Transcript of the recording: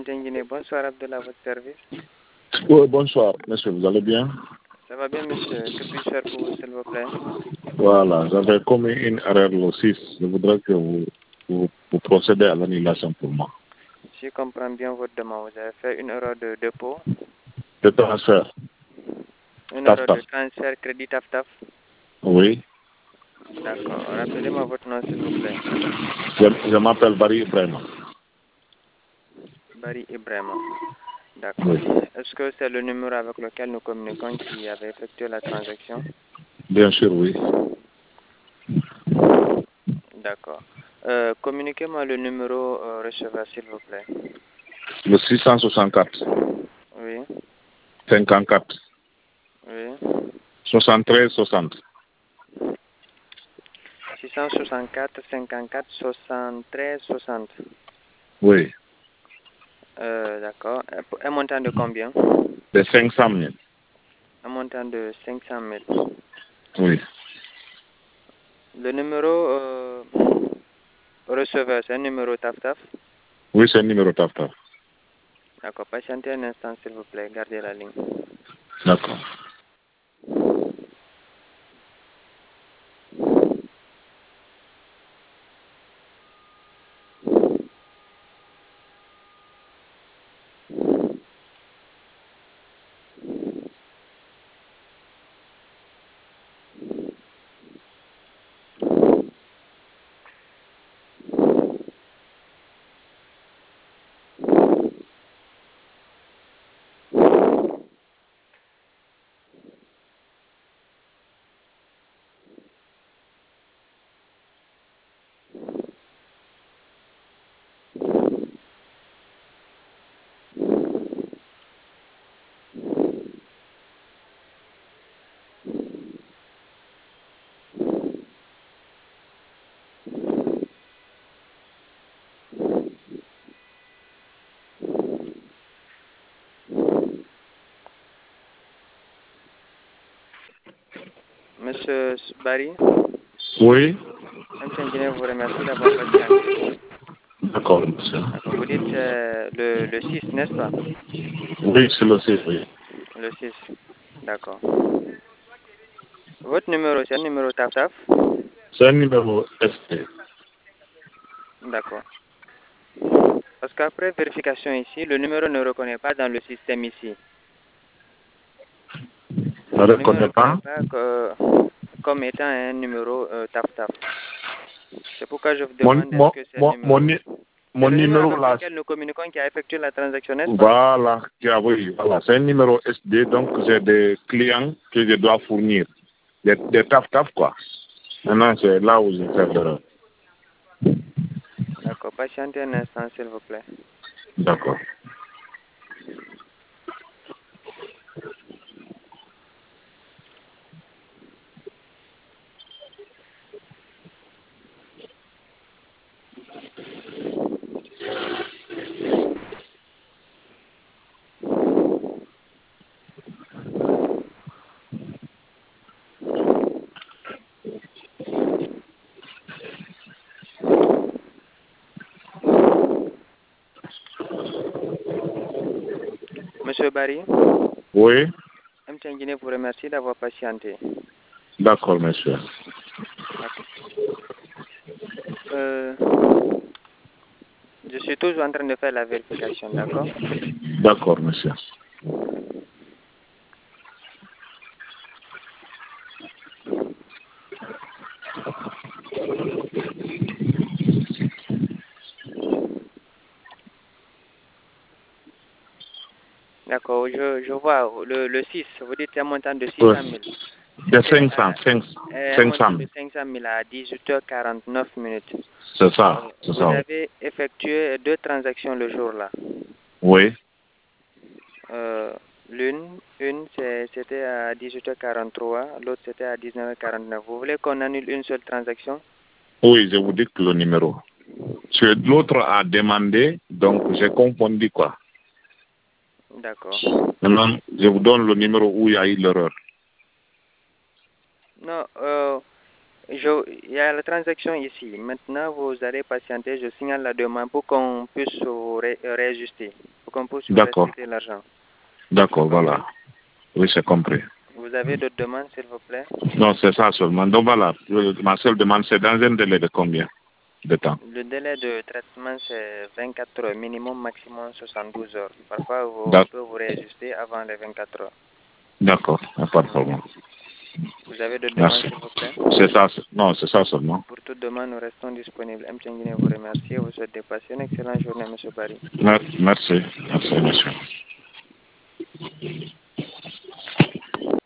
Mtengine, bonsoir Abdallah, à votre service. Oui, bonsoir, monsieur, vous allez bien? Ça va bien, monsieur. Que puis-je faire pour vous, s'il vous plaît? Voilà, j'avais commis une erreur le 6. Je voudrais que vous procédez à l'annulation pour moi. Si je comprends bien votre demande, vous avez fait une erreur de dépôt, De transfert. une Taf, erreur taf. de transfert crédit TAF-TAF. Oui. D'accord. Rappelez-moi votre nom, s'il vous plaît. Je m'appelle Barry Ibrahima. Barry Ibrahima. D'accord. Oui. Est-ce que c'est le numéro avec lequel nous communiquons qui avait effectué la transaction? Bien sûr, oui. D'accord. Communiquez-moi le numéro receveur, s'il vous plaît. Le 664, Oui. 54, Oui. 73, 60. 664 54 73 60. Oui. D'accord. Un montant de combien? De 500 000. Un montant de 500 000. Oui. Le numéro receveur, c'est un numéro TAF-TAF? Oui, c'est le numéro taf, taf. D'accord. Patientez un instant, s'il vous plaît. Gardez la ligne. D'accord. Monsieur Barry, Oui. M. Guinée vous remercie d'avoir patienté. D'accord, monsieur. D'accord. Vous dites le 6, n'est-ce pas? Oui, c'est le 6, oui. Le 6. D'accord. Votre numéro, c'est un numéro TAF-TAF? C'est un numéro SP. D'accord. Parce qu'après vérification ici, le numéro ne reconnaît pas dans le système ici. Ne Le numéro ne reconnais reconnaît pas? pas comme étant un numéro TAF-TAF. C'est pourquoi je vous Mon, demande est-ce mon, que c'est un mon, mon, numéro. nu- C'est mon le numéro numéro avec là, lequel nous communiquons qui a effectué la transaction, n'est-ce pas? voilà, oui, voilà. C'est un numéro SD, donc j'ai des clients que je dois fournir. Des taf-taf, quoi. Maintenant, c'est là où je fais l'erreur. D'accord. Patientez un instant, s'il vous plaît. D'accord. Monsieur Barry, Oui, M. Guinée vous remercie d'avoir patienté. d'accord, monsieur. D'accord. Je suis toujours en train de faire la vérification, d'accord? D'accord, monsieur. D'accord, je vois le 6, vous dites un montant de 600 Oui. 000. De C'était 500, un 500 montant 000. de 500 000 à 18h49 minutes. C'est ça, c'est Vous ça. avez effectué 2 transactions le jour-là. Oui, Une c'était à 18h43, l'autre c'était à 19h49. Vous voulez qu'on annule une seule transaction? oui, je vous dis que le numéro. L'autre a demandé, donc j'ai confondu, quoi. D'accord. Maintenant, je vous donne le numéro où il y a eu l'erreur. Non, Il y a la transaction ici. Maintenant, vous allez patienter. Je signale la demande pour qu'on puisse réajuster, pour qu'on puisse vous D'accord. restituer l'argent. D'accord, voilà. Oui, c'est compris. Vous avez d'autres demandes, s'il vous plaît? Non, c'est ça seulement. Donc voilà, ma seule demande, c'est dans un délai de combien de temps? Le délai de traitement, c'est 24 heures, minimum, maximum 72 heures. Parfois, on peut vous réajuster avant les 24 heures. D'accord, pas de problème. Vous avez d'autres demandes, Merci. s'il vous plaît? C'est ça, non, c'est ça seulement. Pour toute demande, nous restons disponibles. M. Tchenguine vous remercie et vous souhaite de passer une excellente journée, M. Barry. Merci, merci, monsieur.